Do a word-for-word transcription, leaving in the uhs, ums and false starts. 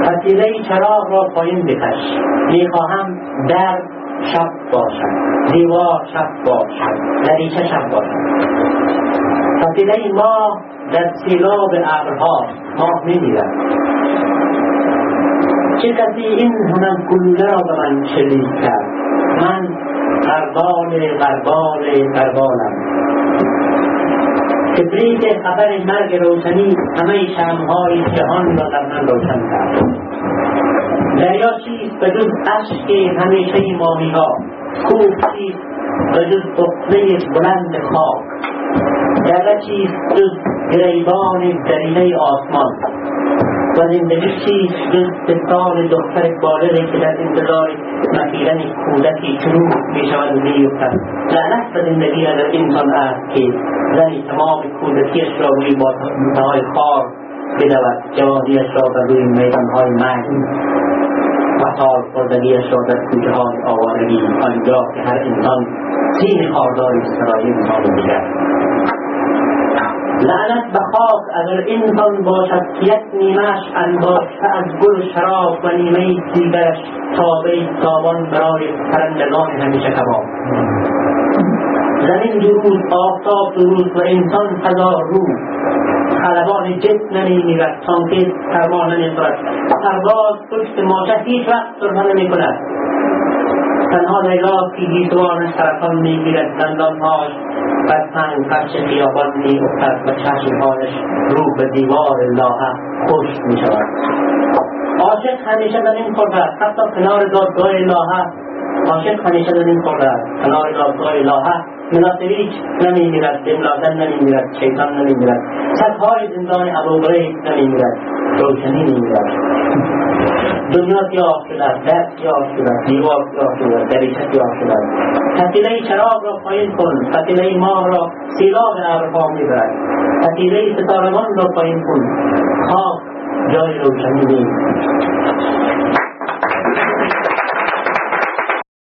فتیله چراغ را پایین بکش. میخواهم در شب باشد، دیوار شب باشد، دریچه شب باشد. فتیله ماه در سیلاب ابرها، ماه میمیرد. چه کسی این همه گلوله را به من شلیک کرد؟ من غربال غربال غربالم. کبریت خبر مرگ روشنی همه شمع‌های جهان را در من روشن کرد. دریا چیست به جز اشک همیشه ماهی‌ها؟ کوه چیست به جز عقده بلند خاک؟ دره چیست جز گریبان درینه آسمان؟ و زندگی چیست جز سال دختر بالغی که در انتظار مخیلن کودکی چروک میشود و میفتد. لعنت به زندگی اگر انسان است که زنی تمام کودکیش را روی بادهای خار بدود، جوانیش را بر روی میدانهای مرگ و تار خوردگیش را در کوچه های آوارگی، آنجا که هر انسان سین خارداری سرایی انسان دیگر. لعنت به خاک اگر انسان باشد که یک نیمهش انباشته از گل شراب و نیمه دیگرش تابه تابان برای پرندگان همیشه کباب. زمین درود، آفتاب درود و انسان هزار روز. خلبان جسم نمیمیرد تانکه فرما نمیخورد. پرواز پشت ماشه هیچ وقت سرفه نمیکند. تنها لیلا که گیسوان سرطان میگیرد، دندانهاش بر سنگ فرش خیابان میافتد و چشمهایش رو به دیوار لاحه خشک میشود. عاشق همیشه در این خورده است، حتی کنار دادگاه لاحه. عاشق همیشه در این خورده است، کنار دادگاه لاحه. مناسبیچ نمیمیرد، بملادن نمیمیرد، شیطان نمیمیرد، سگهای زندان ابوغریب نمیمیرد، روشنی نمیمیرد. دنیا سیاه شده است، دست سیاه شده است، دیوار سیاه شده است، دریچه سیاه شده است. فتیله چراغ را پایین کن، فتیله ماه را سیلاب ابرها میبرد. فتیله ستارگان را پایین کن، خاک جای روشنی نیست.